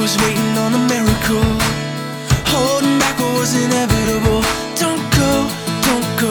was waiting on a miracle. Holding back what was inevitable. Don't go, don't go.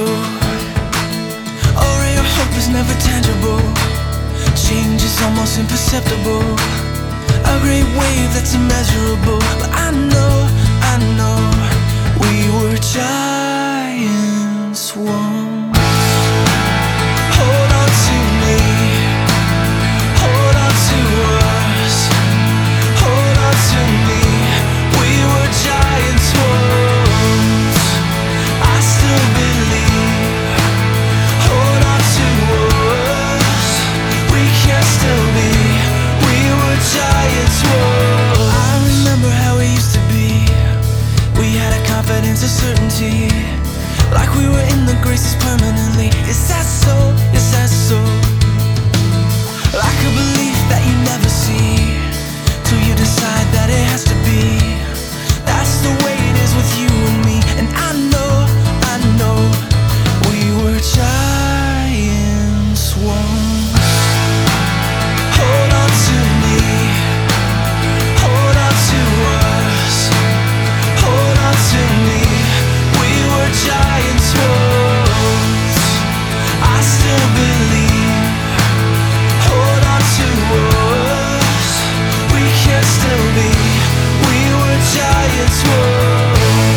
A ray of hope is never tangible. Change is almost imperceptible. A great wave that's immeasurable. But I know we were giants once. Hold on to me, hold on to us, hold on to me. We were giants once. I still believe. Hold on to us. We can still be. We were giants once. I remember how we used to be. We had a confidence, a certainty, like we were in the graces permanently. Is that so? Is that so? Like a belief that you never see till you decide that it has to be. That's the way it is with you and me. And I know we were giants once. Hold on to me, hold on to us, hold on to me. We were giants once. I still believe. Hold on to us. We can still be. We were giants once.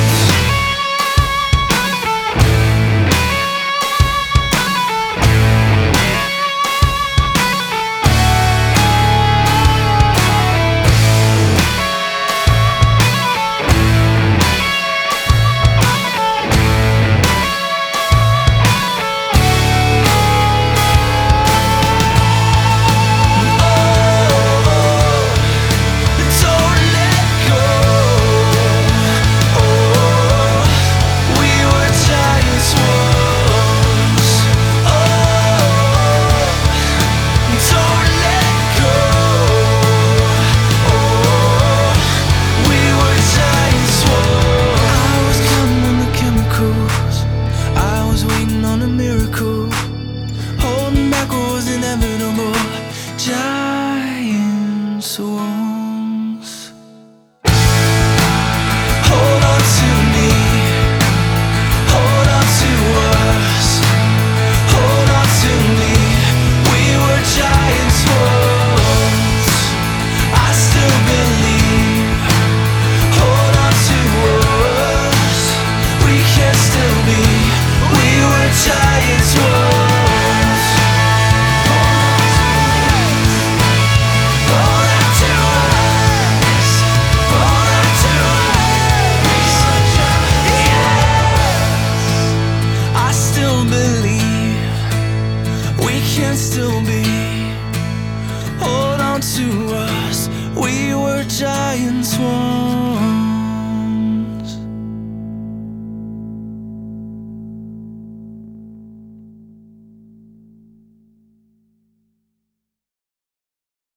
Giants once. Hold on to me, hold on to us, hold on to me. We were giants once. I still believe. Hold on to us. We can still be. We were giants once. Can still be. Hold on to us. We were giants once.